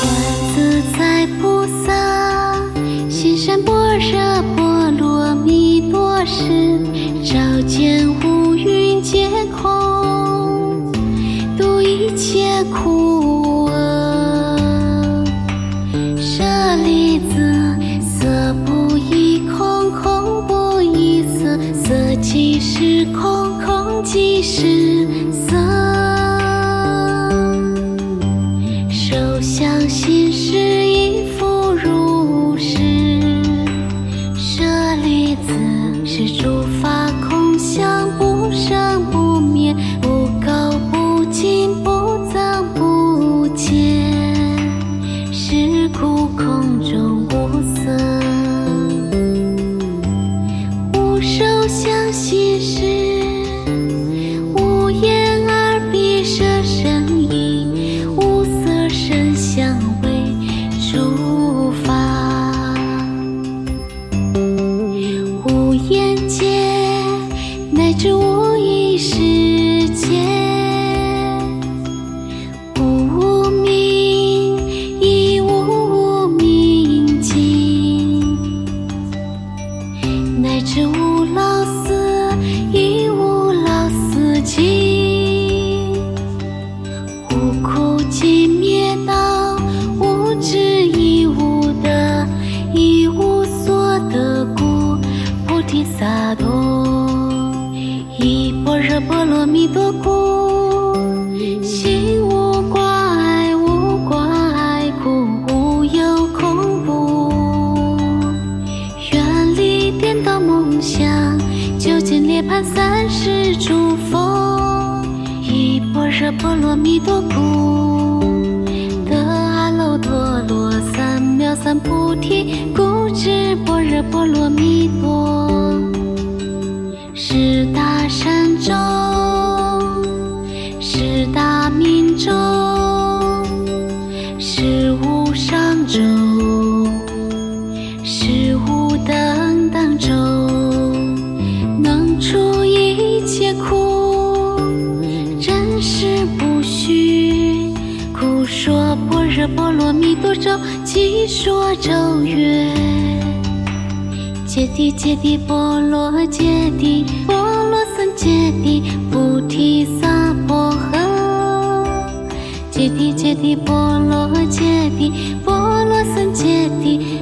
自在菩萨，心善般若波罗蜜多时，照见五蕴皆空，度一切苦厄。舍利子，色不异空，空不异色，色即是空，空即是色。受想行识亦复如是。舍利子，是诸法空相，不生不灭，不垢不净，不增不减。是故空中无色，无受想行识，无眼耳鼻舌身意，无色声香味触法，无眼界，乃至无意识界，无无明，亦无无明尽，乃至无老死，亦无老死尽。无苦集灭道，无智亦无得，亦无所得故，菩提萨埵。依般若波罗蜜多故，心无挂碍，无挂碍故，无有恐怖。远离颠倒梦想，究竟涅槃三世诸佛。依般若波罗蜜多故，得阿耨多罗三藐三菩提，故知般若波罗蜜多。十大善咒，十大明咒，十无上咒，十无等等咒，能除一切苦，真实不虚。故说般若波罗蜜多咒，即说咒曰：揭谛揭谛波罗揭谛，波罗僧揭谛，菩提萨婆诃。揭谛揭谛波罗揭谛，波罗僧揭谛，